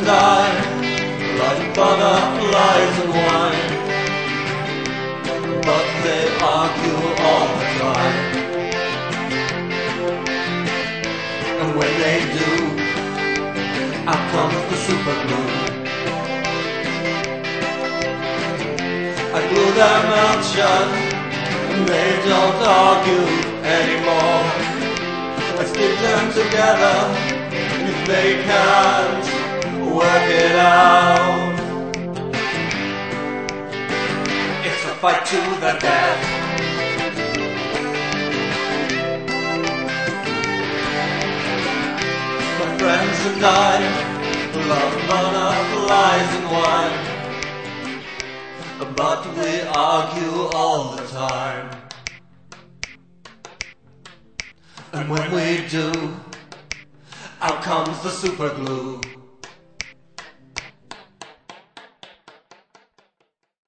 and I, like butterflies and wine, but they argue all the time. And when they do, out comes the super glue. I glue their mouths shut, and they don't argue anymore. I stick them together if they can't work it out. It's a fight to the death. My friends and I love butterflies and wine, but we argue all the time. And when we do, out comes the super glue.